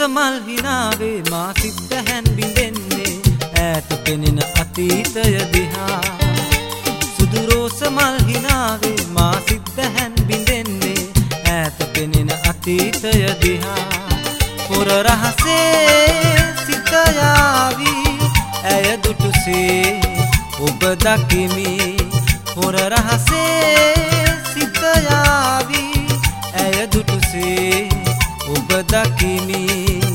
මල් හිනාවේ මා සිත හැන් බිඳෙන්නේ ඈත පෙනෙන අතීතය දිහා සුදු රෝස මල් හිනාවේ මා සිත හැන් බිඳෙන්නේ ඈත පෙනෙන අතීතය දිහා පොර රහසේ සිත යාවි ඇය දුටුසේ ඔබ දකිමි පොර රහසේ සිත යාවි ඇය දුටුසේ ඔබ දකිමි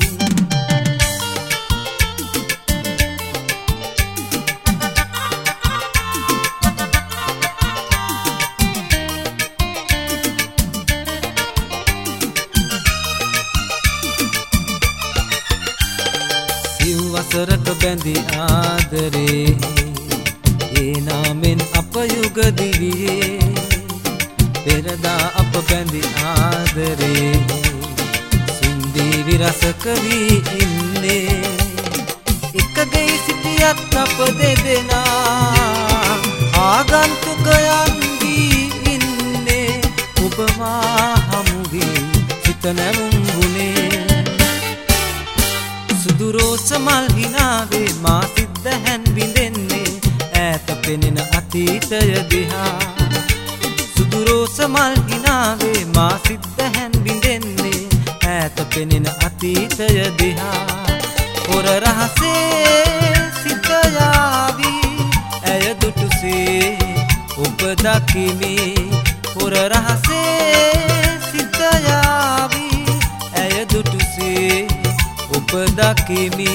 සිව්වසරක බැඳි ආදරේ ඒ නාමෙන් අප යුග දිවියේ පෙරදා අප බැඳි ආදරේ සුන්දී විරසක වී ඉන්නේ එක ගෙයි සිටියත් අප දෙදෙනා ආගන්තුකයන් වී ඉන්නේ ඔබ මා හමු වී සිත නැමුම් වුණේ සුදු රෝස මල් හිනාවේ මා සිත හැන් බිඳෙන්නේ ඈත පෙනෙන අතීතය දිහා සුදු රෝස මල් හිනාවේ මා සිත හැන් බිඳෙන්නේ ඈත පෙනෙන අතීතය දිහා පොර රහසේ සිත යාවි ඇය දුටුසේ ඔබ දකිමි පොර රහසේ සිත යාවි ඇය දුටුසේ ඔබ දකිමි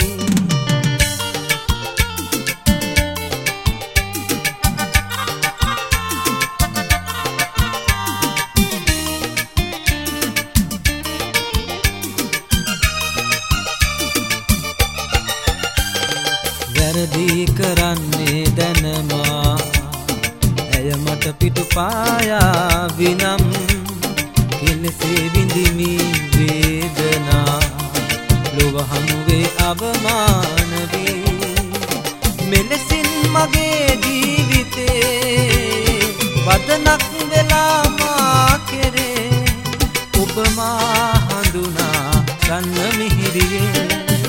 වැරදි කරන්නේ දැනමා ඇය මට පිටු පායා විනම් කෙලෙසේ විඳිමි වේදනා ලොව හමුවේ අබමාන වී මෙලෙසින් මගේ ජීවිතේ වදනක් වෙලා මා කෙරේ ඔබ මා හඳුනා ගන්න මිහිරියේ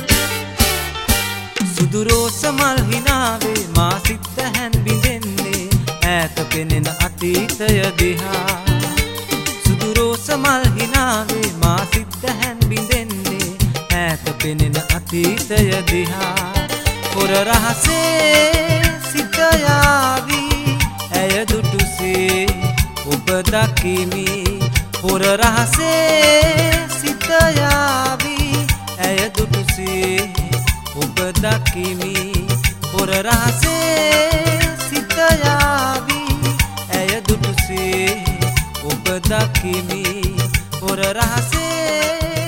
සුදු රෝස මල් හිනාවේ මා සිත හැන් බිඳෙන්නේ ඈත පෙනෙන අතීතය දිහා සුදු රෝස මල් හිනාවේ මා සිත හැන් බිඳෙන්නේ ඈත පෙනෙන අතීතය දිහා පොර රහසේ සිත යාවි ඇය දුටුසේ ඔබ දකිමි පොර රහසේ සිත යාවි ඇය දුටුසේ ඔබ දකිමි පොර රහසේ සිත යාවි ඇය දුටුසේ ඔබ දකිමි පොර රහසේ